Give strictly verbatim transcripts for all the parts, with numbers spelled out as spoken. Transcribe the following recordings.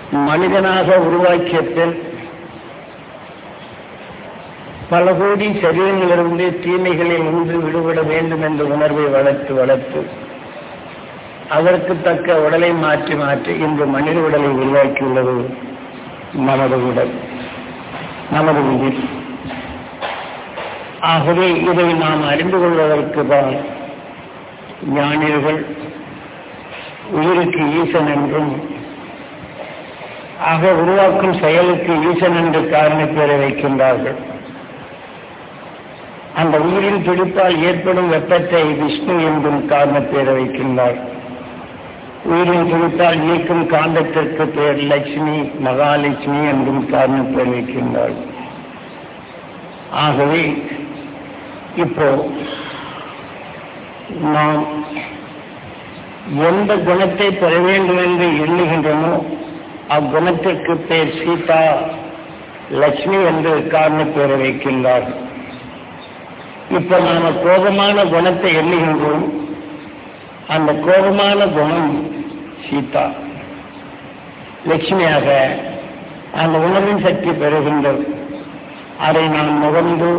மனிதனாக உருவாக்கிய பின் பல கோடி சரீரங்களிலிருந்து தீமைகளில் இருந்து விடுபட வேண்டும் என்ற உணர்வை வளர்த்து வளர்த்து அதற்கு தக்க உடலை மாற்றி மாற்றி இன்று மனித உடலை உருவாக்கியுள்ளது நமது உடல், நமது உயிர். ஆகவே இதை நாம் அறிந்து கொள்வதற்கு தான் ஞானிகள் உயிருக்கு ஈசன் என்றும் ஆக உருவாக்கும் செயலுக்கு ஈசன் என்று காரண பெயரை வைக்கின்றார்கள். அந்த உயிரின் பிடிப்பால் ஏற்படும் வெப்பத்தை விஷ்ணு என்றும் காரண பெயரை வைக்கின்றார். உயிரின் பிடிப்பால் நீக்கும் காந்தத்திற்கு பெயர் லட்சுமி, மகாலட்சுமி என்றும் காரண பெயர் வைக்கின்றார். ஆகவே இப்போ நாம் எந்த குணத்தை பெற வேண்டும் என்று எண்ணுகின்றனோ அக்குணத்திற்கு பெயர் சீதா, லட்சுமி என்று காரண பெயரை வைக்கின்றார். இப்ப நாம கோபமான குணத்தை எண்ணுகின்றோம், அந்த கோபமான குணம் சீதா, லட்சுமியாக அந்த உணர்வின் சக்தி பெறுகின்றது. அதை நாம் நுகர்ந்து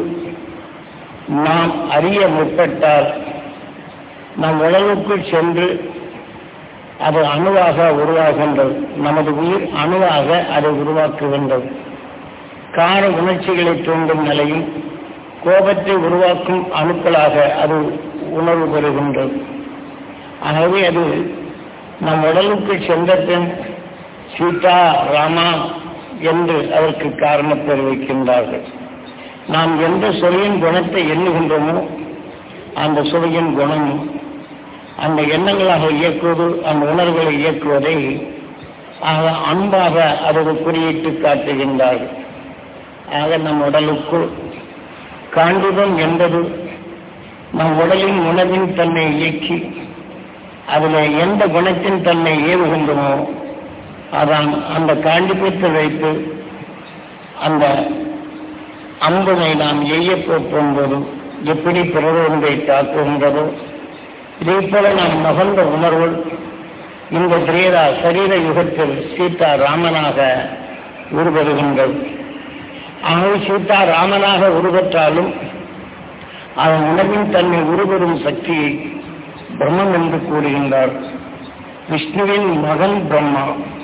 நாம் அறிய முற்பட்டால் நம் உடலுக்குள் சென்று அது அணுவாக உருவாகின்றது. நமது உயிர் அணுவாக அதை உருவாக்குகின்றது. கார உணர்ச்சிகளை தூண்டும் நிலையில் கோபத்தை உருவாக்கும் அணுக்களாக அது உணர்வு பெறுகின்றது. ஆகவே அது நம் உடலுக்கு சென்ற பின் சீதா, ராமா என்று அதற்கு காரணம் தெரிவிக்கின்றார்கள். நாம் எந்த சுவையின் குணத்தை எண்ணுகின்றோமோ அந்த சுவையின் குணம் அந்த எண்ணங்களாக இயக்குவது, அந்த உணர்வுகளை இயக்குவதை ஆக அன்பாக அதற்கு குறியிட்டு காட்டுகின்றார்கள். ஆக நம் உடலுக்குள் காண்டிபம் என்பது நம் உடலின் உணவின் தன்மை இயக்கி அதில் எந்த குணத்தின் தன்மை ஏவுகின்றனோ அதான் அந்த காண்டிபத்தை வைத்து அந்த அம்பினை நாம் எய்ய போகும்போது எப்படி பிறரை தாக்குகின்றதோ இதே போல நாம் நுகர்ந்த உணர்வு இந்த திரேதா சரீர யுகத்தில் சீதா ராமனாக உருவருகின்றது. ஆகவே சீதா ராமனாக உருவற்றாலும் அதன் உணவின் தன்மை உருவரும் சக்தியை பிரம்மம் என்று கூறுகின்றார். விஷ்ணுவின் மகன் பிரம்மா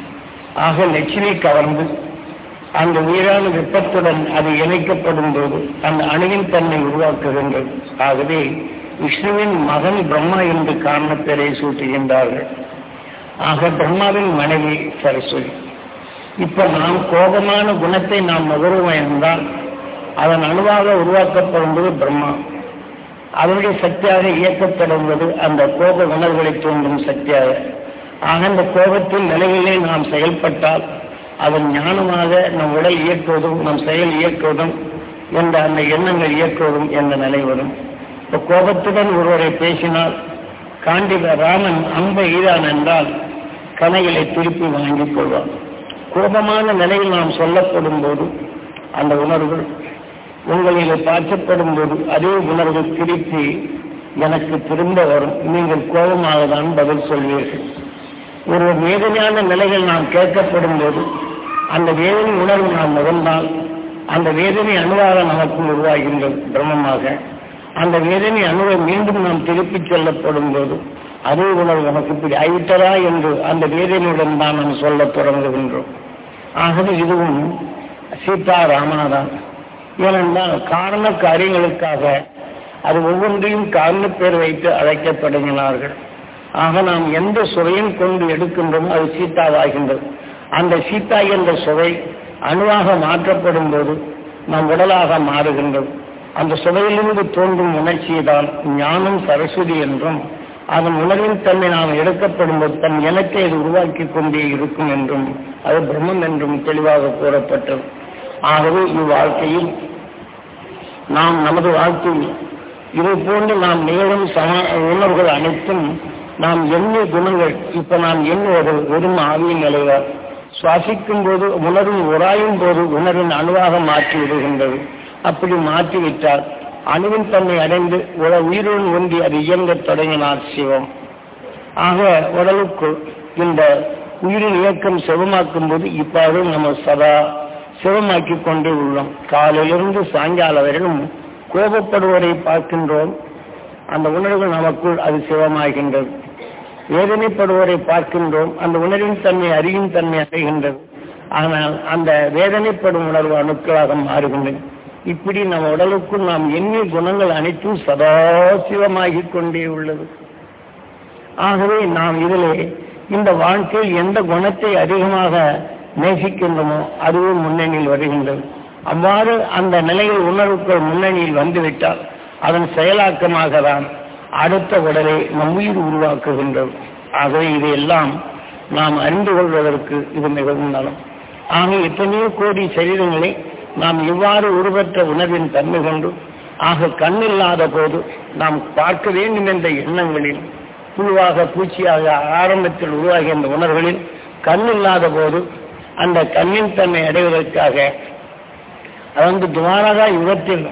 ஆக லட்சுமி கவர்ந்து அந்த உயிரான வெப்பத்துடன் அது இணைக்கப்படும் போது அந்த அணுவின் தன்மை உருவாக்குகின்றது. ஆகவே விஷ்ணுவின் மகன் பிரம்மா என்று காரண பெயரை சூட்டுகின்றார்கள். ஆக பிரம்மாவின் மனைவி சரஸ்வதி. இப்ப நாம் கோபமான குணத்தை நாம் நுகருவோம் என்றால் அதன் அணுவாக உருவாக்கப்படும்போது பிரம்மா, அதனுடைய சக்தியாக இயக்கப்படுவது அந்த கோப உணர்வுகளை தூண்டும் சக்தியாக. ஆக அந்த கோபத்தின் நிலையிலே நாம் செயல்பட்டால் அதன் ஞானமாக நம் உடல் இயக்குவதும் நம் செயல் இயக்குவதும் என்ற அந்த எண்ணங்கள் இயக்குவதும் என்ற நிலை வரும். இப்போ கோபத்துடன் ஒருவரை பேசினால் காண்டிப ராமன் அம்பை ஈரான் என்றால் கனைகளை திருப்பி வாங்கிக் கொள்வார். கோபமான நிலையில் நாம் சொல்லப்படும் போது அந்த உணர்வு உங்களிலே பார்க்கப்படும் போது அதே உணர்வு திருப்பி எனக்கு திரும்ப வரும். நீங்கள் கோபமாக தான் பதில் சொல்வீர்கள். ஒரு வேதனையான நிலைகள் நாம் கேட்கப்படும் போது அந்த வேதனை உணர்வு நாம் நுகர்ந்தால் அந்த வேதனை அணுவாக நமக்குள் உருவாகின்றது பிரம்மமாக. அந்த வேதனை அணுவை மீண்டும் நாம் திருப்பி செல்லப்படும் போது அதே உணர்வு நமக்கு இப்படி ஆயிட்டதா என்று அந்த வேதனையுடன் தான் நாம் சொல்ல தொடங்குகின்றோம். ஆகவே இதுவும் சீதா ராமனாதான். ஏனென்றால் காரண காரியங்களுக்காக அது ஒவ்வொன்றையும் காரண பேர் வைத்து அழைக்கப்படுகிறார்கள். ஆக நாம் எந்த சுவையும் கொண்டு எடுக்கின்றோமோ அது சீதாவாகின்றது. அந்த சீதா என்ற சுவை அணுவாக மாற்றப்படும் போது நம் உடலாக மாறுகின்றது. அந்த சுவையிலிருந்து தோன்றும் உணர்ச்சியை தான் ஞானம் சரஸ்வதி என்றும் அதன் உணர்வின் தன்மை நாம் எடுக்கப்படும் போது தன் இனத்தை அது உருவாக்கி கொண்டே இருக்கும் என்றும் அது பிரம்மம் என்றும் தெளிவாக கூறப்பட்டது. ஆகவே இவ்வாழ்க்கையில் நாம் நமது வாழ்க்கையில் இதை போன்று நாம் நிகழும் சம உணர்வுகள் அனைத்தும் நாம் எண்ணிய குணங்கள். இப்ப நாம் எண்ணுவது வெறும் ஆவியின் நிலைவார். சுவாசிக்கும் போது உணர்வின் உராயும் போது உணர்வின் அணுவாக மாற்றி விடுகின்றது. அப்படி மாற்றிவிட்டால் அணுவின் தன்மை அடைந்து உயிருடன் ஒன்றி அது இயங்கத் தொடங்கினார் சிவம். ஆக உடலுக்குள் இந்த உயிரின் இயக்கம் சிவமாக்கும் போது இப்பாடு நம்ம சதா சிவமாக்கி கொண்டே உள்ளோம். காலையிலிருந்து சாயங்காலம் வரையிலும் கோபப்படுவதை பார்க்கின்றோம், அந்த உணர்வு நமக்குள் அது சிவமாகின்றது. வேதனைப்படுவதை பார்க்கின்றோம், அந்த உணர்வின் தன்மை அறியும் தன்மை அடைகின்றது. ஆனால் அந்த வேதனைப்படும் உணர்வு அணுக்களாக மாறுகின்றது. இப்படி நம்ம உடலுக்குள் நாம் எண்ணிய குணங்கள் அனைத்தும் சதா சிவமாகிக் கொண்டே உள்ளது. ஆகவே நாம் இதிலே இந்த வாழ்க்கையில் எந்த குணத்தை அதிகமாக நேசிக்கின்றோமோ அதுவே முன்னணியில் வருகின்றது. அவ்வாறு அந்த நிலையில் உணர்வுக்குள் முன்னணியில் வந்துவிட்டால் அதன் செயலாக்கமாக தான் அடுத்த உடலை நம் உயிர் உருவாக்குகின்றது. ஆகவே இதையெல்லாம் நாம் அறிந்து கொள்வதற்கு இது மிகவும் நலம். ஆக எத்தனையோ கோடி சரீரங்களை நாம் இவ்வாறு உருவற்ற உணர்வின் தன்மை கொண்டு ஆக கண்ணில்லாத போது நாம் பார்க்க வேண்டும் என்ற எண்ணங்களில் புழுவாக பூச்சியாக ஆரம்பத்தில் உருவாகிய அந்த உணர்வுகளில் கண்ணில்லாத போது அந்த கண்ணின் தன்மை அடைவதற்காக வந்து துவாரகா யுகத்தில்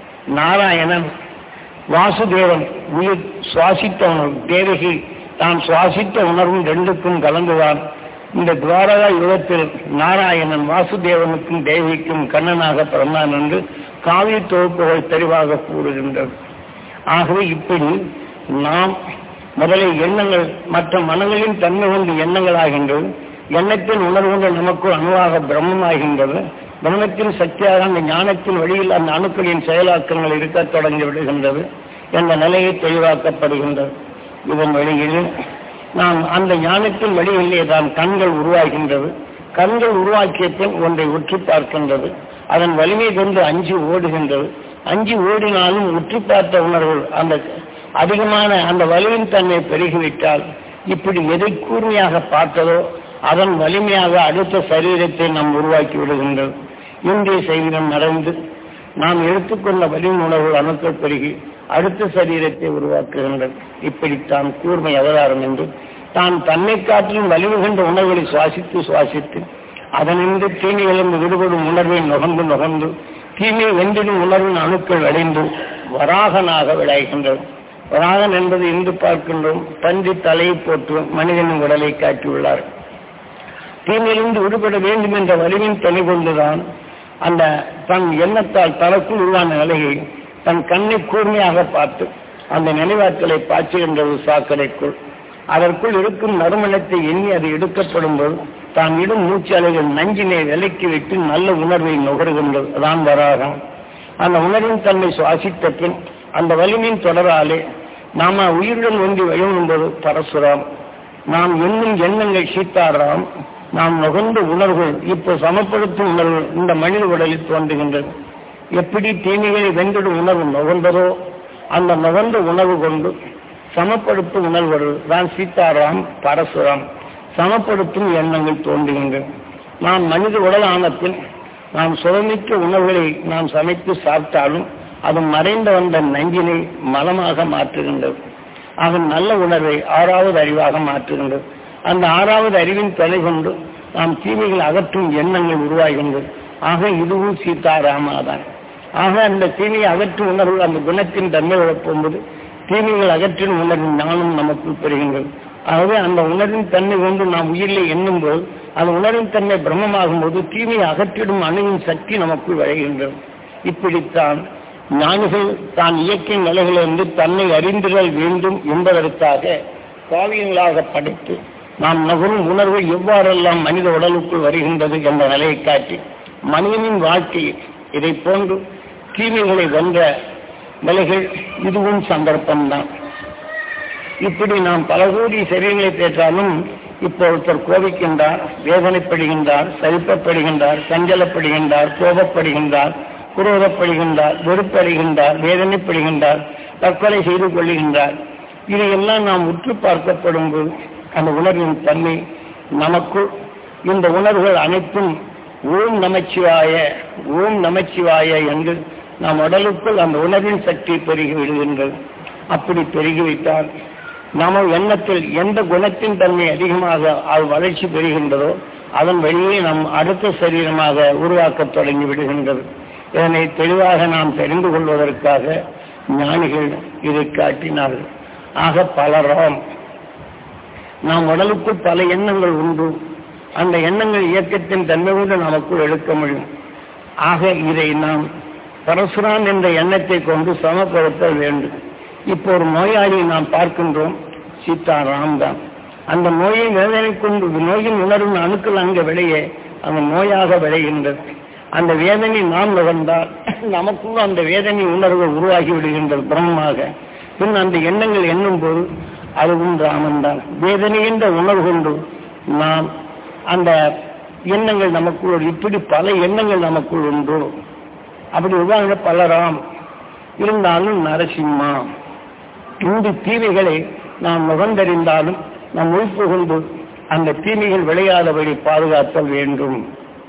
நாராயணன் வாசுதேவன் உயிர் சுவாசித்த உணர்வு தேவகி தான் சுவாசித்த உணர்வும் ரெண்டுக்கும் கலந்துதான் இந்த துவாரகா யுகத்தில் நாராயணன் வாசுதேவனுக்கும் தேவிக்கும் கண்ணனாக பிறந்தான் என்று காவிய தொகுப்புகள் தெளிவாக கூறுகின்றது. ஆகவே இப்படி நாம் முதலில் எண்ணங்கள் மற்ற மனங்களின் தன்மை கொண்டு எண்ணங்கள் ஆகின்றது. எண்ணத்தின் உணர்வுகள் நமக்கு அணுவாக பிரம்மமாகின்றது. பிரம்மத்தின் சக்தியாக அந்த ஞானத்தின் வழியில் அந்த அணுக்களின் செயலாக்கங்கள் இருக்க தொடங்கி விடுகின்றது என்ற நிலையை தெளிவாக்கப்படுகின்றது. இதன் வழியில் நாம் அந்த ஞானத்தின் வழியிலே தான் கண்கள் உருவாகின்றது. கண்கள் உருவாக்கிய பின் ஒன்றை உற்று பார்க்கின்றது. அதன் வலிமை கொண்டு அஞ்சு ஓடுகின்றது. அஞ்சு ஓடினாலும் உற்று பார்த்த உணர்வு அந்த அதிகமான அந்த வலிமையின் தன்மை பெருகிவிட்டால் இப்படி எதை கூர்மையாக பார்த்ததோ அதன் வலிமையாக அடுத்த சரீரத்தை நாம் உருவாக்கி விடுகின்றது. இன்றைய சரீரம் நடந்து நாம் எடுத்துக்கொண்ட வலிமை உணர்வுகள் அணுக்கள் பெருகி அடுத்த சரீரத்தை உருவாக்குகின்றது. இப்படித்தான் கூர்மை அவதாரம் என்று தான் தன்னை காட்டிலும் வலிமை கொண்ட உணர்வுகளை சுவாசித்து சுவாசித்து அதனின்று தீமையிலிருந்து விடுபடும் உணர்வை நுகர்ந்து நுகர்ந்து தீமை வென்றிடும் உணர்வின் அணுக்கள் விளைந்து வராகனாக விளைகின்றது. வராகன் என்பது இன்று பார்க்கின்றோம், பன்றி தலையை போட்டு மனிதனின் உடலை காட்டியுள்ளார். தீமையிலிருந்து விடுபட வேண்டும் என்ற வலிமையின் துணை கொண்டுதான் அந்த தன் எண்ணத்தால் தனக்குள் உருவான நிலையை தன் கண்ணை கூர்மையாக பார்த்து அந்த நினைவாற்றலை பாய்ச்சுகின்றது சாக்கடைக்குள். அதற்குள் இருக்கும் நறுமணத்தை எண்ணி அது எடுக்கப்படும் போது தான் இடும் மூச்சு அலைகள் நஞ்சினை விலக்கி விட்டு நல்ல உணர்வை நுகர்கின்றது. அதான் வராகம். அந்த உணர்வின் தன்மை சுவாசித்த பின் அந்த வலிமையின் தொடராலே நாம உயிருடன் ஒன்றி வழியும்போது பரசுராம், நாம் எண்ணும் எண்ணங்கள் சீதாராம், நாம் நுகர்ந்த உணர்வுகள் இப்போ சமப்படுத்தும் உணர்வு இந்த மனித உடலில் தோன்றுகின்றது. எப்படி தீமைகளை வென்றிடும் உணர்வு நுகர்ந்ததோ அந்த நுகர்ந்த உணர்வு கொண்டு சமப்படுத்தும் உணர்வுகள் தான் சீதாராம் பரசுராம், சமப்படுத்தும் எண்ணங்கள் தோன்றுகின்றன. நாம் மனித உடல் ஆனத்தில் நாம் சுதமிக்க உணவுகளை நாம் சமைத்து சாப்பிட்டாலும் அது மறைந்த வந்த நஞ்சினை மலமாக மாற்றுகின்றது. ஆக நல்ல உணர்வை ஆறாவது அறிவாக மாற்றுகின்றது. அந்த ஆறாவது அறிவின் துணை கொண்டு நாம் தீமைகள் அகற்றும் எண்ணங்கள் உருவாகின்றது. ஆக இதுவும் சீதாராமாதான். ஆக அந்த தீமையை அகற்றும் உணர்வு அந்த குணத்தின் தன்மை போகும்போது தீமைகள் அகற்றின் உணர்வின் ஞானம் நமக்குள் பெறுகின்றது. ஆகவே அந்த உணர்வின் தன்மை கொண்டு நாம் உயிரிலே எண்ணும் போது அந்த உணர்வின் தன்மை பிரம்மமாகும் போது தீமையை அகற்றிடும் அணுவின் சக்தி நமக்குள் விளைகின்றது. இப்படித்தான் ஞானிகள் தான் இயற்கை நிலைகளிலிருந்து தன்னை அறிந்திடல் வேண்டும் என்பதற்காக காவியங்களாக படைத்து நாம் நகரும் உணர்வு எவ்வாறெல்லாம் மனித உடலுக்குள் வருகின்றது என்ற நிலையை காட்டி மனிதனின் வாழ்க்கையில் இதை போன்று தீமைகளை வென்ற நிலைகள் இதுவும் சந்தர்ப்பம்தான். இப்படி நாம் பல கோடி சரீரங்களை பெற்றாலும் இப்போ ஒருத்தர் கோபிக்கின்றார், வேதனைப்படுகின்றார், சலிப்பப்படுகின்றார், சஞ்சலப்படுகின்றார், கோபப்படுகின்றார், குரோதப்படுகின்றார், வெறுப்படைகின்றார், வேதனைப்படுகின்றார், தற்கொலை செய்து கொள்ளுகின்றார். இதையெல்லாம் நாம் உற்று பார்க்கப்படும் போது அந்த உணர்வின் தன்மை நமக்குள் இந்த உணர்வுகள் அனைத்தும் ஓம் நமச்சிவாய ஓம் நமச்சிவாய என்று நாம் உடலுக்குள் அந்த உணர்வின் சக்தி பெருகி விடுகின்றது. அப்படி பெருகிவிட்டால் நம்ம எண்ணத்தில் எந்த குணத்தின் தன்மை அதிகமாக அது வளர்ச்சி பெறுகின்றதோ அதன் வழியே நம் அடுத்த சரீரமாக உருவாக்க தொடங்கி விடுகின்றது. இதனை தெளிவாக நாம் தெரிந்து கொள்வதற்காக ஞானிகள் இதை காட்டினார்கள். ஆக பலராம் நாம் உடலுக்குள் பல எண்ணங்கள் உண்டு. அந்த எண்ணங்கள் இயக்கத்தின் தன்மை கொண்டு நமக்குள் எடுக்க முடியும். ஆக இதை நாம் பரசுராம் என்ற எண்ணத்தை கொண்டு சமப்படுத்த வேண்டும். இப்போ ஒரு நோயாளியை நாம் பார்க்கின்றோம், சீதாராம் தான். அந்த நோயை வேதனை கொண்டு நோயின் உணர்வு அணுக்கள் அங்கே விளைய அந்த நோயாக விளைகின்றது. அந்த வேதனை நாம் நுகர்ந்தால் நமக்குள்ள அந்த வேதனை உணர்வு உருவாகி விடுகின்றது பிரமமாக. பின் அந்த எண்ணங்கள் எண்ணும் போது அதுவும் ராமன் தான். வேதனை என்ற உணர்வு கொண்டு நாம் அந்த எண்ணங்கள் நமக்குள், இப்படி பல எண்ணங்கள் நமக்குள் உண்டு. அப்படி உதாரண பலராம் இருந்தாலும் நரசிம்மா. இந்த தீமைகளை நாம் நுகர்ந்தறிந்தாலும் நம் உழைப்பு கொண்டு அந்த தீமைகள் விளையாதபடி பாதுகாத்தல் வேண்டும்.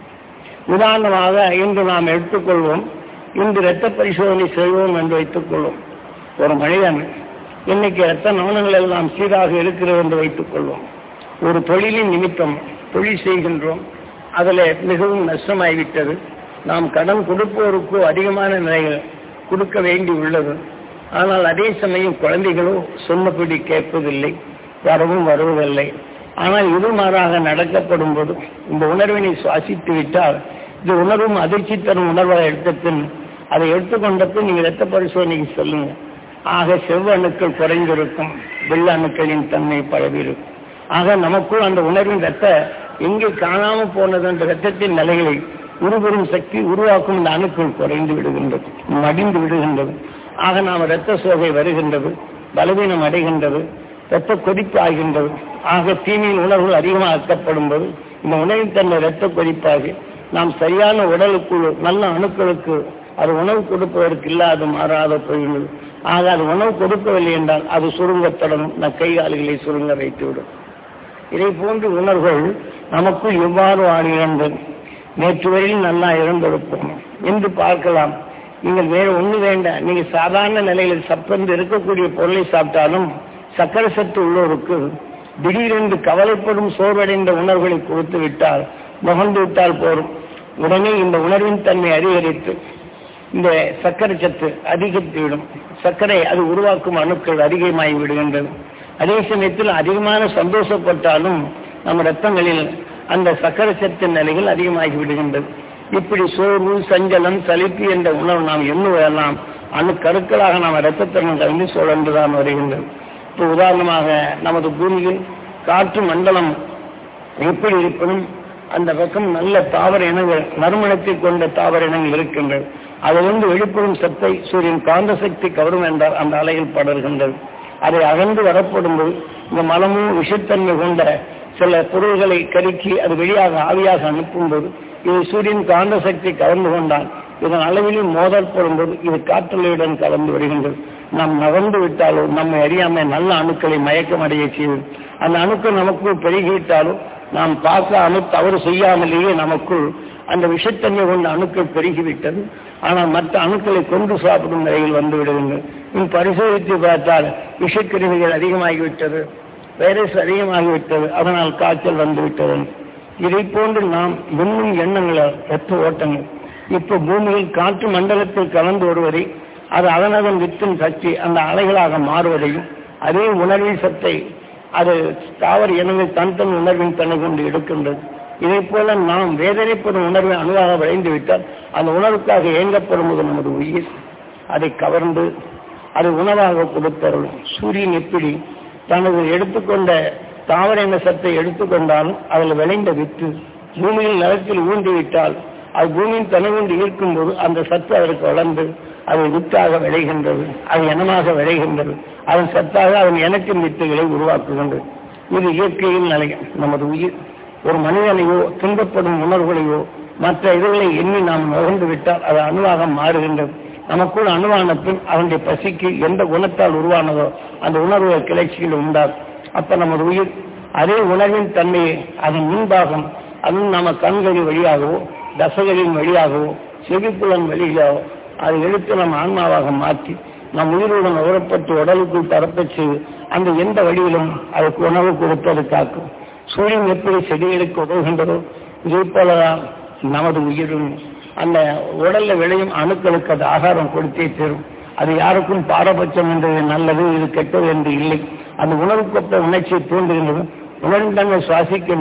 உதாரணமாக இன்று நாம் எடுத்துக்கொள்வோம், இன்று இரத்த பரிசோதனை செய்வோம் என்று வைத்துக் கொள்வோம். ஒரு மனிதன் இன்னைக்கு இரத்த நாணங்கள் எல்லாம் சீராக இருக்கிறது என்று வைத்துக் கொள்வோம். ஒரு தொழிலின் நிமித்தம் தொழில் செய்கின்றோம், அதில் மிகவும் நஷ்டமாகிவிட்டது. நாம் கடன் கொடுப்போருக்கு அதிகமான நிலைகள் கொடுக்க வேண்டி உள்ளது. ஆனால் அதே சமயம் குழந்தைகளோ சொன்னபடி கேட்பதில்லை, வரவும் வருவதில்லை. ஆனால் இது மாறாக நடக்கப்படும் போது இந்த உணர்வினை சுவாசித்து விட்டால் இந்த உணர்வும் அதிர்ச்சி தரும் உணர்வாக எடுத்த பின் அதை எடுத்துக்கொண்ட பின் நீங்கள் இரத்த பரிசோதனைக்கு சொல்லுங்க. ஆக செவ்வ அணுக்கள் குறைந்திருக்கும், வெள்ள அணுக்களின் தன்மை பரவியிருக்கும். ஆக நமக்குள் அந்த உணர்வின் ரத்த எங்கே காணாமல் போனது என்ற ரத்தத்தின் நிலைகளை உருவரும் சக்தி உருவாக்கும் இந்த அணுக்கள் குறைந்து விடுகின்றது, மடிந்து விடுகின்றது. ஆக நாம் இரத்த சோகை வருகின்றது, பலவீனம் அடைகின்றது, இரத்த கொதிப்பு ஆகின்றது. ஆக தீமையின் உணர்வுகள் அதிகமாக்கப்படும் போது இந்த உணவின் தன்மை இரத்த கொதிப்பாகி நாம் சரியான உடலுக்குள் நல்ல அணுக்களுக்கு அது உணவு கொடுப்பதற்கு இல்லாது மாறாத போய்விடும். ஆக அது உணவு கொடுக்கவில்லை என்றால் அது சுருங்கத் தொடங்கும், நம் கை கால்களை சுருங்க வைத்துவிடும். இதை போன்ற உணர்வுகள் நமக்குள் எவ்வாறு ஆடுகின்றது. நேற்று வரையில் நல்லா இருந்திருப்போம் என்று பார்க்கலாம். நீங்கள் வேறு ஒன்று வேண்டாம், நீங்கள் சாதாரண நிலையில் சப்பந்து இருக்கக்கூடிய பொருளை சாப்பிட்டாலும் சக்கரை சத்து உள்ளோருக்கு திடீரென்று கவலைப்படும் சோர்வடைந்த உணர்வுகளை கொடுத்து விட்டால் முகந்து விட்டால் போரும். உடனே இந்த உணர்வின் தன்மை அதிகரித்து இந்த சர்க்கரை சத்து அதிகரித்துவிடும். சர்க்கரை அது உருவாக்கும் அணுக்கள் அதிகமாகி விடுகின்றது. அதே சமயத்தில் அதிகமான சந்தோஷப்பட்டாலும் நம் இரத்தங்களில் அந்த சர்க்கரை சத்தின் நிலைகள் அதிகமாகி விடுகின்றது. இப்படி சோர்வு, சஞ்சலம், சலிப்பு என்ற உணர்வு நாம் எண்ணுவதெல்லாம் அணு கருக்களாக நாம் இரத்தத்திறன் கலந்து சுழன்றுதான் வருகின்றது. இப்போ உதாரணமாக நமது பூமியில் காற்று மண்டலம் எப்படி இருப்பினும் அந்த பக்கம் நல்ல தாவர இனங்கள், நறுமணத்தை கொண்ட தாவர இனங்கள் இருக்கின்றது. அதிலிருந்து வெளிப்படும் சத்தை சூரியன் காந்த சக்தி கவரும் என்றால் அந்த அலையில் படர்கின்றது. அதை அகன்று வரப்படும்போது இந்த மலமும் விஷத்தன்மை கொண்ட சில பொருள்களை கருக்கி அது வெளியாக ஆவியாக அனுப்பும்போது இது சூரியன் காந்த சக்தி கலந்து கொண்டால் இதன் அளவிலும் மோதல் போடும்போது இது காற்றலையுடன் கலந்து வருகின்றது. நாம் நகர்ந்து விட்டாலோ நம்மை அறியாமல் நல்ல அணுக்களை மயக்கம் அடைய செய்வது. அந்த அணுக்கள் நமக்குள் பெருகிவிட்டாலோ நாம் பார்க்காமல் தவறு செய்யாமலேயே நமக்குள் அந்த விஷத்தன்மை கொண்ட அணுக்கள் பெருகிவிட்டது. ஆனால் மற்ற அணுக்களை கொண்டு சாப்பிடும் நிலையில் வந்து விடுகின்றது. இன் பரிசோதித்து பார்த்தால் விஷக்கிருமிகள் அதிகமாகிவிட்டது, வைரஸ் அதிகமாகிவிட்டது, அதனால் காய்ச்சல் வந்துவிட்டது. இதை போன்று நாம் இன்னும் எண்ணங்கள், ரத்த ஓட்டங்கள் இப்போ பூமியில் காற்று மண்டலத்தில் கலந்து வருவதை அது அதனதன் வித்தின் சக்தி அந்த அலைகளாக மாறுவதையும் அதே உணர்வின் சத்தை அது தாவர இனங்கள் தன் தன் உணர்வின் தன்னை கொண்டு எடுக்கின்றது. இதை போல நாம் வேதனைப்படும் உணர்வை அணுவாக விளைந்து விட்டால் அந்த உணர்வுக்காக இயங்கப்படும்போது நமது உயிர் அதை கவர்ந்து அதை உணவாக கொடுத்தருளும். சூரியன் எப்படி தனது எடுத்துக்கொண்ட தாவர இன சத்தை எடுத்துக்கொண்டாலும் அதில் விளைந்த வித்து பூமியில் நிலத்தில் ஊன்றிவிட்டால் அது பூமியின் தன்னை கொண்டு ஈர்க்கும் போது அந்த சத்து அதற்கு வளர்ந்து அது வித்தாக விளைகின்றது, அது இனமாக விளைகின்றது. அதன் சத்தாக அதன் இனத்தின் வித்துகளை உருவாக்குகின்றது. இது இயற்கையில் நிலையம். நமது உயிர் ஒரு மனிதனையோ துன்பப்படும் உணர்வுகளையோ மற்ற இதுகளை எண்ணி நாம் நுகர்ந்து விட்டால் அது அணுவாக மாறுகின்றது. நமக்குள் அணுவான பின் அதனுடைய பசிக்கு எந்த குணத்தால் உருவானதோ அந்த உணர்வு கிளர்ச்சியில் உண்டாகும். அப்ப நமது உயிர் அதே உணர்வின் தன்மையை அதன் முன்பாகம் அதுவும் நம்ம கண்களின் வழியாகவோ தசைகளின் வழியாகவோ செவிப்புலன் வழியாகவோ அதை எடுத்து நம் ஆன்மாவாக மாற்றி நம் உயிருடன் உறப்பட்டு உடலுக்குள் தரப்பச் செய்து அந்த எந்த வழியிலும் அதற்கு உணவு கொடுப்பது காக்கும். சூரியன் எப்படி செடிகளுக்கு உதவுகின்றதோ இதே போலதான் நமது உயிரும் அந்த உடல்ல விளையும் அணுக்களுக்கு அது ஆகாரம் கொடுத்தே தரும். அது யாருக்கும் பாரபட்சம் என்றது நல்லது இது கெட்டது என்று இல்லை. அந்த உணவுக்கொத்த உணர்ச்சியை தூண்டுகின்றது. உணர்ந்தங்கள் சுவாசிக்கின்றது.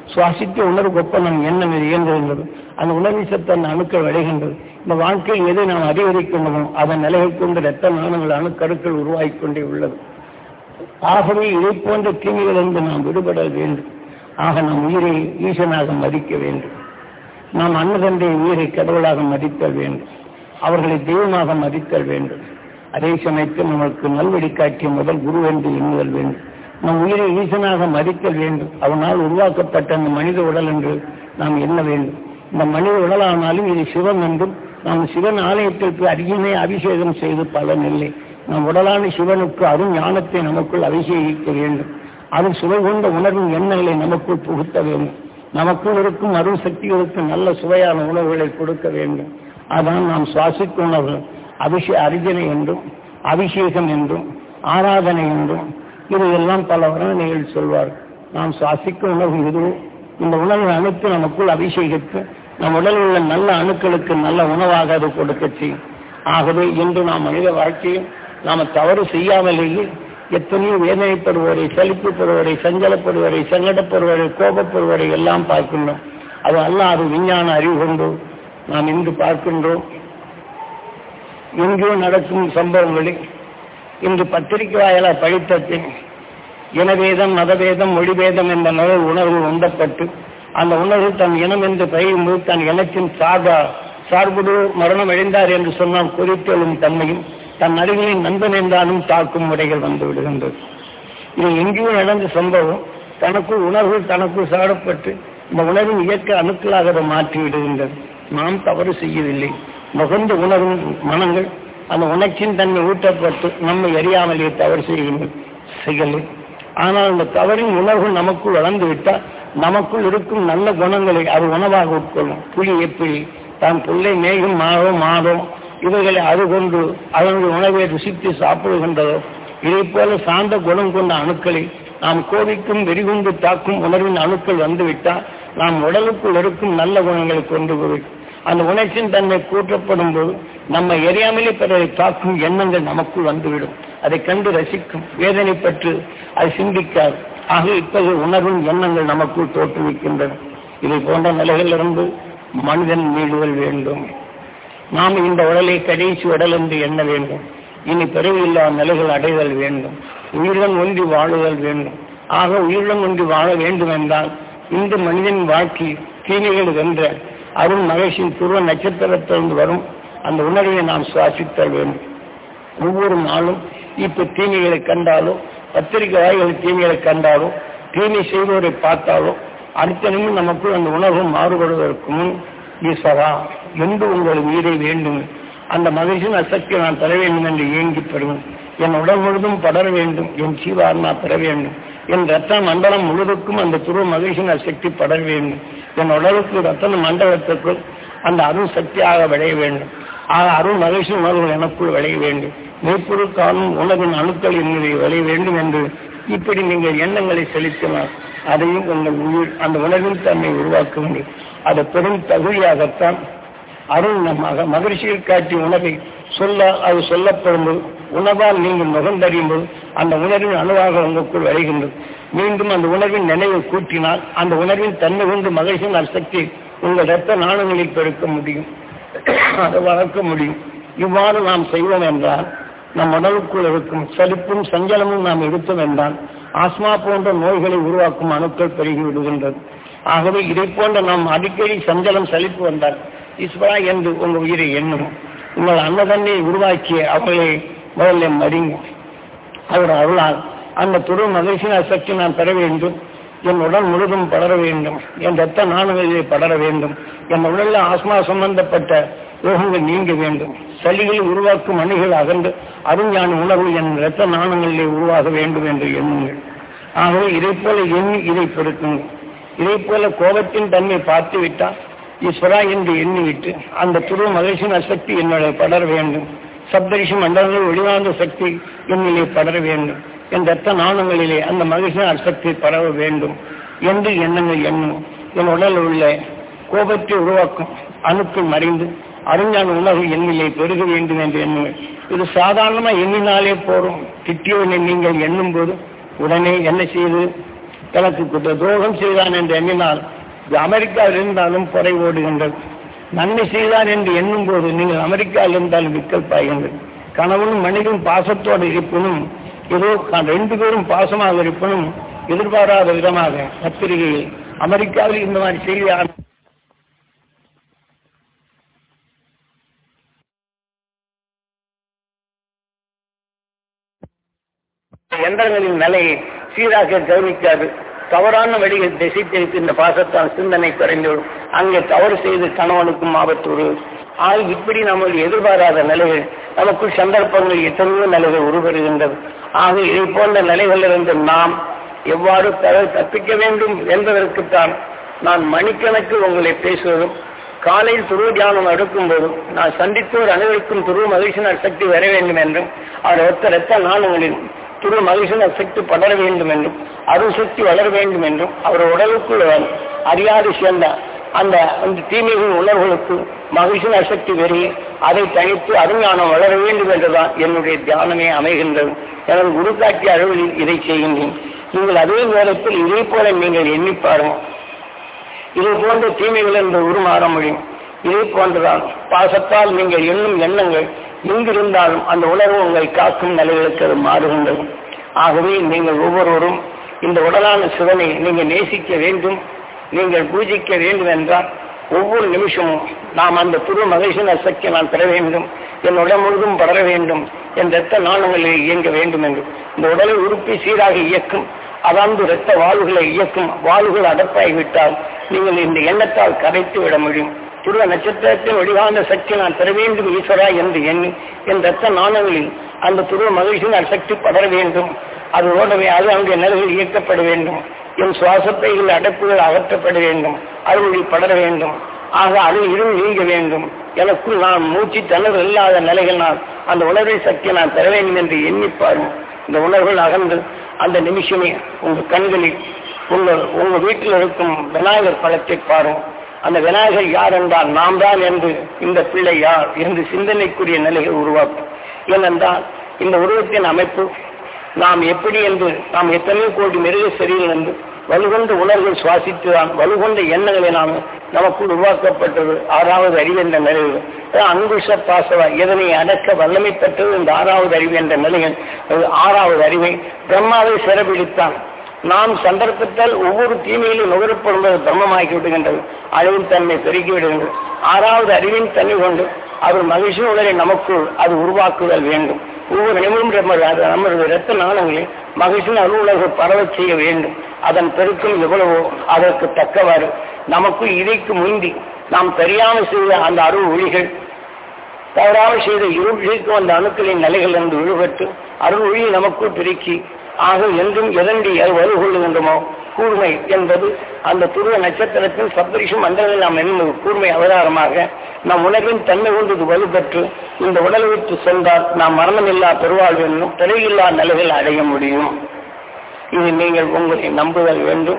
சுவாசித்த உணர்வுக்கு நம் எண்ணம் இயங்குகின்றது. அந்த உணர்வு சத்து அந்த அணுக்கள் விளைகின்றது. இந்த வாழ்க்கையில் எதை நாம் அதிகரிக்கின்றோமோ அதன் நிலையை கொண்டு இரத்த நாணங்கள் அணுக்கருக்கள் உருவாகி கொண்டே உள்ளது. ஆகவே இதை போன்ற தீமைகளிலிருந்து நாம் விடுபட வேண்டும். ஆக நாம் உயிரை ஈசனாக மதிக்க வேண்டும். நாம் அன்னதந்தை உயிரை கடவுளாக மதித்தல் வேண்டும். அவர்களை தெய்வமாக மதித்தல் வேண்டும். அதே சமயத்தில் நமக்கு நல்வழி காட்டிய முதல் குரு என்று எண்ணுதல் வேண்டும். நம் உயிரை ஈசனாக மதித்தல் வேண்டும். அவனால் உருவாக்கப்பட்ட அந்த மனித உடல் என்று நாம் எண்ண வேண்டும். இந்த மனித உடலானாலும் இது சிவன் என்றும் நாம் சிவன் ஆலயத்திற்கு அதிகமே அபிஷேகம் செய்து பலன் இல்லை. நம் உடலான சிவனுக்கு அருண் ஞானத்தை நமக்குள் அபிஷேகிக்க வேண்டும். அது சுவை கொண்ட உணர்வின் எண்ணங்களை நமக்குள் புகுத்த வேண்டும். நமக்குள் இருக்கும் அருள் சக்திகளுக்கு நல்ல சுவையான உணவுகளை கொடுக்க வேண்டும். அதான் நாம் சுவாசிக்கும் உணவு அபிஷே அர்ஜனை என்றும் அபிஷேகம் என்றும் ஆராதனை என்றும் இதையெல்லாம் பல வர்ணனைகள் சொல்வார். நாம் சுவாசிக்கும் உணவு இதுவும் இந்த உணவை அணுத்து நமக்குள் அபிஷேகித்து நம் உடலில் உள்ள நல்ல அணுக்களுக்கு நல்ல உணவாக அது கொடுக்க செய்யும். ஆகவே இன்று நாம் மனித வாழ்க்கையில் நாம் தவறு செய்யாமலேயே எத்தனையோ வேதனைப்படுவரை, சலிப்புப்படுவரை, சஞ்சலப்படுவரை, சங்கடப்படுவரை, கோபப்படுவரை எல்லாம் பார்க்கின்றோம். அது அல்ல, அது விஞ்ஞான அறிவு கொண்டு நாம் இன்று பார்க்கின்றோம். எங்கேயோ நடக்கும் சம்பவங்களில் இன்று பத்திரிகை வாயிலாக படித்த பின் இனவேதம், மதவேதம், மொழிவேதம் என்ற நோய் உணர்வு உண்டப்பட்டு அந்த உணர்வு தன் இனம் என்று பெய்யும்போது தன் இனத்தின் சார்பா சார்புடு மரணம் அடைந்தார் என்று சொன்னால் குறித்தெழும் தன்மையும் தன் அருகிலின் நண்பன் என்றாலும் தாக்கும் முறைகள் வந்து விடுகின்றது. இது எங்கேயும் நடந்த சம்பவம். தனக்குள் உணர்வு தனக்குள் சாடப்பட்டு இந்த உணர்வின் இயற்கை அணுக்களாக அதை மாற்றி விடுகின்றது. நாம் தவறு செய்யவில்லை. முகந்த உணர்வும் மனங்கள் அந்த உணர்ச்சியின் தன்மை ஊட்டப்பட்டு நம்மை அறியாமலேயே தவறு செய்கின்றது செய்யலை. ஆனால் அந்த தவறின் உணர்வு நமக்குள் வளர்ந்து விட்டால் நமக்குள் இருக்கும் நல்ல குணங்களை அது உணவாக உட்கொள்ளும். புலி எப்படி தான் புல்லை மேயும் மாதோ மாதோ இவைகளை அது கொண்டு அதனுடைய உணவை ருசித்து சாப்பிடுகின்றதோ இதை போல சார்ந்த குணம் கொண்ட அணுக்களை நாம் கோபிக்கும் வெறிகுண்டு தாக்கும் உணர்வின் அணுக்கள் வந்துவிட்டால் நாம் உடலுக்குள் இருக்கும் நல்ல குணங்களை கொண்டு போய் அந்த உணர்ச்சியின் தன்மை கூற்றப்படும் போது நம்ம எரியாமலே பிறரை தாக்கும் எண்ணங்கள் நமக்குள் வந்துவிடும். அதை கண்டு ரசிக்கும், வேதனைப்பட்டு அதை சிந்திக்காது. ஆக இத்தகைய உணர்வின் எண்ணங்கள் நமக்குள் தோற்றுவிக்கின்றன. இதை போன்ற நிலைகளிலிருந்து மனிதன் மீளுதல் வேண்டும். நாம் இந்த உடலை கடைசி உடல் என்று எண்ண வேண்டும். இனி பிறவில்லா நிலைகள் அடைதல் வேண்டும். உயிருடன் ஒன்றி வாழுதல் வேண்டும். ஆக உயிருடன் ஒன்றி வாழ வேண்டும் என்றால் இந்த மனிதன் வாழ்க்கை தீமைகள் வென்ற அருண் மகேஷின் துருவ நட்சத்திரத்திலிருந்து வரும் அந்த உணர்வை நாம் சுவாசித்தல் வேண்டும். ஒவ்வொரு நாளும் இப்ப தீமைகளை கண்டாலோ பத்திரிகை வாய்கள் தீமைகளை கண்டாலோ தீமை செய்வோரை பார்த்தாலோ அடுத்த நிமிடம் நமக்குள் அந்த உணர்வு மாறுபடுவதற்கு முன் ஈஸ்வரா என்று உங்கள் உயிரை வேண்டும், அந்த மகிழ்ச்சியின் அசக்தியை நான் பெற வேண்டும் என்று ஏங்கி பெறுவேன். என் உடல் முழுதும் படர வேண்டும், என் ஜீவாத்மா பெற வேண்டும், என் ரத்த மண்டலம் முழுவதுக்கும் அந்த துருவ மகிழ்ச்சியின் அசக்தி படர வேண்டும், என் உடலுக்கு ரத்தன மண்டலத்துக்குள் அந்த அருள் சக்தியாக விளைய வேண்டும். ஆக அருள் மகிழ்ச்சி உணர்வுகள் எனக்குள் விளைய வேண்டும். மெய்ப்பொருள் காணும் உணவின் அணுக்கள் என்னுடைய விளைய வேண்டும் என்று இப்படி நீங்கள் எண்ணங்களை செலுத்தினால் அதையும் உங்கள் உயிர் அந்த உணர்வின் தன்மை உருவாக்க வேண்டும். அதை பெரும் தகுதியாகத்தான் அருள் நமாக மகிழ்ச்சியில் காட்டிய உணவை சொல்ல அது சொல்லப்படும்போது உணவால் நீங்கள் நுகர்ந்தறியும்போது அந்த உணர்வின் அணுவாக உங்களுக்குள் வருகின்றது. மீண்டும் அந்த உணர்வின் நினைவை கூட்டினால் அந்த உணர்வின் தன்மை கொண்டு மகிழ்ச்சியின் சக்தி உங்கள் இரத்த நாணங்களில் பெருக்க முடியும், அதை வளர்க்க முடியும். இவ்வாறு நாம் செய்வோம் என்றால் நம் உடலுக்குள் இருக்கும் சலிப்பும் சஞ்சலமும் நாம் எடுத்தோம் என்றால் ஆஸ்மா போன்ற நோய்களை உருவாக்கும் அணுக்கள் பெருகி விடுகின்றது. ஆகவே இதை போன்ற நாம் அடிக்கடி சஞ்சலம் சலிப்பு வந்தால் ஈஸ்வரா என்று உங்கள் உயிரை எண்ணும். உங்கள் அன்னதன்னை உருவாக்கிய அவர்களை முதல்ல மடிங்க. அவர் அருளால் அந்த துரு மகிழ்ச்சியின் சக்தி நான் பெற வேண்டும், என் உடல் முழுதும் படர வேண்டும், என் ரத்த நாணங்களிலே படர வேண்டும், என் உடலில் ஆஸ்மா சம்பந்தப்பட்ட ரோகங்கள் நீங்க வேண்டும், சளிகளை உருவாக்கும் அணுகள் அகன்று அருஞான உணர்வு என் இரத்த நாணங்களிலே உருவாக வேண்டும் என்று எண்ணுங்கள். ஆகவே இதை போல எண்ணி இதை பெருக்குங்கள். இதை போல கோபத்தின் தன்மை பார்த்து விட்டால் ஈஸ்வரா என்று எண்ணிவிட்டு அந்த துருவ மகிழ்ச்சியின் அசக்தி என்னுடைய படர வேண்டும், சப்தரிஷி மண்டலங்கள் ஒளிவார்ந்த சக்தி என்னிலே படர வேண்டும், என் ரத்த நாணங்களிலே அந்த மகிழ்ச்சியின் அசக்தி பரவ வேண்டும் என்று எண்ணங்கள் எண்ணும். என் உடலில் உள்ள கோபத்தை உருவாக்கும் அணுக்கள் மறைந்து அறிஞான உணர்வு எண்ணிலே பெருக வேண்டும் என்று எண்ணுங்கள். இது சாதாரணமாக எண்ணினாலே போதும். திட்டியவனை நீங்கள் எண்ணும் போது உடனே என்ன செய்து எனக்கு துரோகம் செய்தான் என்று எண்ணினால் அமெரிக்காவில் இருந்தாலும் புறை ஓடுகின்றது. நன்மை செய்தான் என்று எண்ணும் போது நீங்கள் அமெரிக்காவில் இருந்தாலும் விக்கல் பாய்கின்றது. கணவனும் மனைவியும் பாசத்தோடு இருப்பினும் ஏதோ ரெண்டு பேரும் பாசமாக இருப்பினும் எதிர்பாராத விதமாக பத்திரிகையில் அமெரிக்காவில் இந்த மாதிரி செய்தியாக எந்திரங்களின் நிலையை சீராக கவனிக்காது. தவறான வழிகள் திசை தெரிவித்து இந்த பாசத்தால் சிந்தனை குறைந்துவிடும். அங்கே தவறு செய்து கணவனுக்கும் ஆபத்து. ஆக இப்படி நம்முடைய எதிர்பாராத நிலைகள் நமக்குள் சந்தர்ப்பங்கள் எத்தனையோ நிலைகள் உருவருகின்றது. ஆக இதை போன்ற நிலைகளிலிருந்து நாம் எவ்வாறு தப்பிக்க வேண்டும் என்பதற்குத்தான் நான் மணிக்கணக்கு உங்களை பேசுவதும் காலையில் துருவ தியானம் எடுக்கும் போதும் நான் சந்தித்தோர் அனைவருக்கும் துருவ மகிழ்ச்சியின் சக்தி வர வேண்டும் என்றும் அவர் ஒத்த இரத்த நாணங்களில் துருவ மகிழ்ச்சியின் சக்தி படர வேண்டும் என்றும் அருள் சக்தி வளர வேண்டும் என்றும் அவர் உடலுக்குள் அறியாது சேர்ந்த அந்த அந்த தீமைகளின் உணர்வுகளுக்கு மகிழ்ச்சியின் சக்தி வெறி அதை தனித்து அருஞானம் வளர வேண்டும் என்றுதான் என்னுடைய தியானமே அமைகின்றது. எனது குரு காட்டிய அளவில் இதை செய்கின்றேன். நீங்கள் அதே நேரத்தில் இதே போல நீங்கள் எண்ணி பாருங்கள். இதை போன்ற தீமைகள் என்று உருமாற முடியும். இதே போன்றுதான் பாசத்தால் நீங்கள் எண்ணும் எண்ணங்கள் எங்கிருந்தாலும் அந்த உணர்வு உங்களை காக்கும் நிலைகளுக்கு அது மாறுகின்றது. ஆகவே நீங்கள் ஒவ்வொருவரும் இந்த உடலான சிவனை நீங்கள் நேசிக்க வேண்டும், நீங்கள் பூஜிக்க வேண்டும் என்றால் ஒவ்வொரு நிமிஷமும் நாம் அந்த துருவ மகிழ்ச்சியின் சக்தி நான் பெற வேண்டும், என் உடல் முழுதும் படர வேண்டும், என் இரத்த நாணங்களில் இயங்க வேண்டும் என்று இந்த உடலை உறுப்பி சீராக இயக்கும் அதாவது இரத்த வாழ்வுகளை இயக்கும் வாழ்வுகள் அடப்பாகிவிட்டால் நீங்கள் இந்த எண்ணத்தால் கரைத்து விட முடியும். துருவ நட்சத்திரத்தின் வடிவான சக்தி நான் பெற வேண்டும் ஈஸ்வரா என்று எண்ணி என் இரத்த நாணங்களில் அந்த துருவ மகிழ்ச்சியின் சக்தி படர வேண்டும். அதோடவே அது அங்கே நிலையில் இயக்கப்பட வேண்டும். என் சுவாசப்பைகள் அடைப்புகள் அகற்றப்பட வேண்டும், அறுவழி படர வேண்டும். ஆக அது இருந்து நீங்க வேண்டும். எனக்குள் நான் மூச்சு தளர்வு இல்லாத நிலைகள் நான் அந்த உணர்வை சக்தியை நான் பெற வேண்டும் என்று எண்ணிப்பாரும். இந்த உணர்வுகள் அகன்று அந்த நிமிஷமே உங்கள் கண்களில் உங்கள் உங்க வீட்டில் இருக்கும் விநாயகர் படத்தை பாருங்கள். அந்த விநாயகர் யார் என்றால் நாம் தான் என்று இந்த பிள்ளை யார் என்று சிந்தனைக்குரிய நிலையை உருவாக்கும். ஏனென்றால் இந்த உருவத்தின் அமைப்பு நாம் எப்படி என்று நாம் எத்தனையோ கோடி மிருக சரியில் என்று வலுகொண்ட உணர்வுகள் சுவாசித்துதான் வலுகொண்ட எண்ணங்களை நாம் நமக்குள் உருவாக்கப்பட்டது. ஆறாவது அறிவு என்ற நிலையில் அங்குஷ பாசவ இதனை அடக்க வல்லமை பெற்றது இந்த ஆறாவது அறிவு என்ற நிலையில் ஆறாவது அறிவை பிரம்மாவை சிறப்பிடித்தான். நாம் சந்தர்ப்பத்தால் ஒவ்வொரு தீமையிலும் நுகரப்படுவது பிரம்மமாக்கி விடுகின்றது, அழிவின் தன்மை பெருக்கி விடுகின்றது. ஆறாவது அறிவின் தன்மை கொண்டு அவர் மகிழ்ச்சி உணரை நமக்குள் அது உருவாக்குதல் வேண்டும். ஒவ்வொரு நிமிடம் நமது இரத்த நாளங்களில் மகிழ்ச்சியின் அலுவலக பரவ செய்ய வேண்டும். அதன் பெருக்கம் எவ்வளவோ அதற்கு தக்கவாறு நமக்குள் இதைக்கு முந்தி நாம் தெரியாமல் செய்த அந்த அருள் ஒளிகள் தவறாமல் செய்த இருளுக்கு வந்த அணுக்களின் நிலைகள் என்று விழுபட்டு அருள் ஒளியை நமக்குள் பெருக்கி ஆக என்றும் எதண்டி அது வலுகொள்ளுகின்றமோ கூர்மை என்பது அந்த துருவ நட்சத்திரத்தின் சப்தரிஷி மண்டலத்தில் நாம் என்னும் கூர்மை அவதாரமாக நம் உணர்வின் தன்மை கொண்டு வலுப்பெற்று இந்த உடலை விட்டு சென்றால் நாம் மரணமில்லா பெருவாழ்வு என்னும் பிழையில்லா நிலைகள் அடைய முடியும். இது நீங்கள் உங்களை நம்புதல் வேண்டும்.